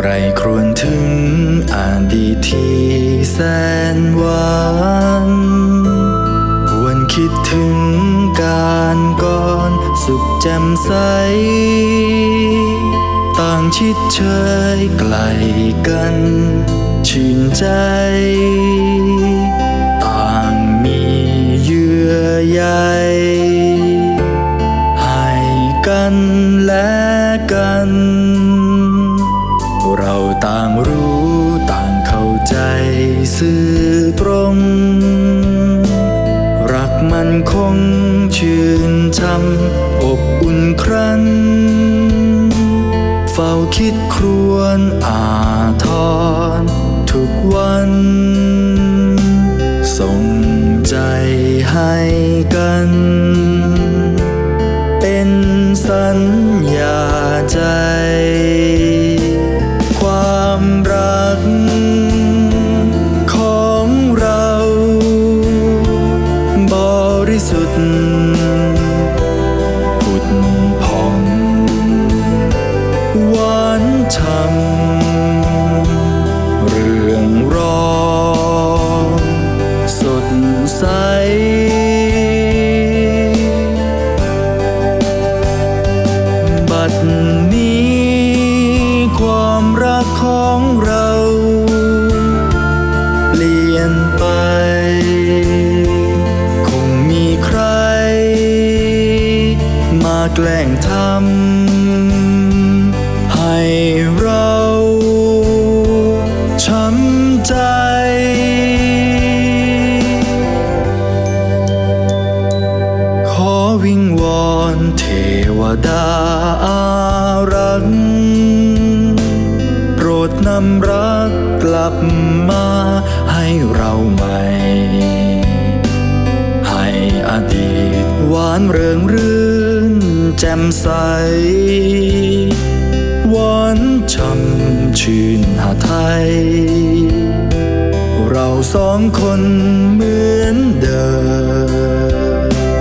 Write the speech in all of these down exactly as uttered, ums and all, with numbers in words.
รครวญถึงอดีตที่แสนหวานหวนคิดถึงการก่อนสุขแจ่มใสต่างชิดเชยไกลกันชื่นใจต่างมีเยื่อใยให้กันและกันเราต่างรู้ต่างเข้าใจซื่อตรงรักมันคงชื่นช่ำอบอุ่นครั้นเฝ้าคิดครวญอาทรทุกวันส่งใจให้กันเป็นสัญญาใจความรักของเราบริสุทธิ์ผุดผ่องหวานฉ่ำเรื่องรองสดใสบัดนี้ความรักของเราเปลี่ยนไปคงมีใครมาแกล้งทำให้เราช้ำใจขอวิงวอนเทวดาอารักษ์โปรดนำรักกลับมาให้เราใหม่ให้อดีตหวานเริงรื่นแจ่มใสหวานช่ำชื่นหาไทยเราสองคนเหมือนเดิม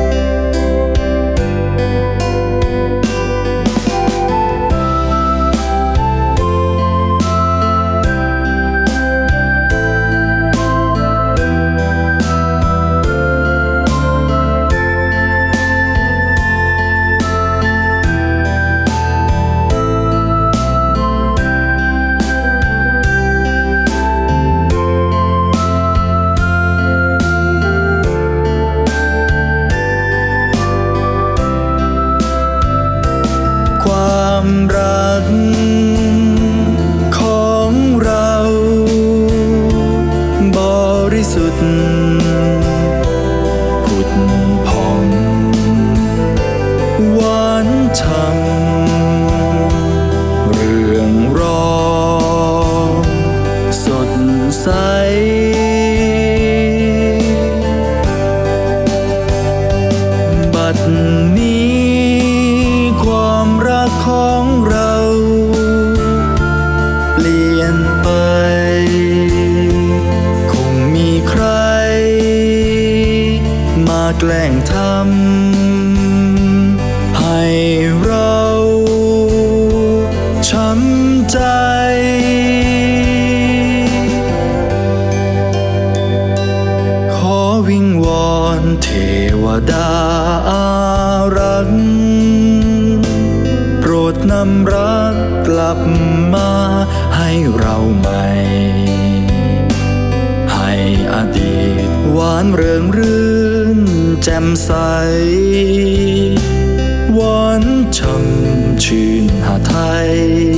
ความรักของเราบริสุทธิ์ผุดผ่องหวานฉ่ำเรื่องรองสดใสบัดนี้ความรักของเราเปลี่ยนไปคงมีใครมาแกล้งทำให้เราช้ำใจขอวิงวอนเทวดาอารักษ์โปรดนำรักกลับมาให้เราใหม่ให้อดีตหวานเริงรื่นแจ่มใสหวานช่ำชื่นหาไทย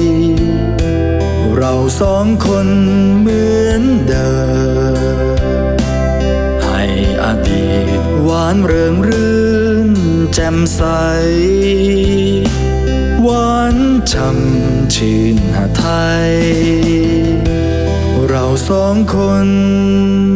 เราสองคนเหมือนเดิมให้อดีตหวานเริงรื่นแจ่มใสหวานช่ำชื่นหาไทยเราสองคน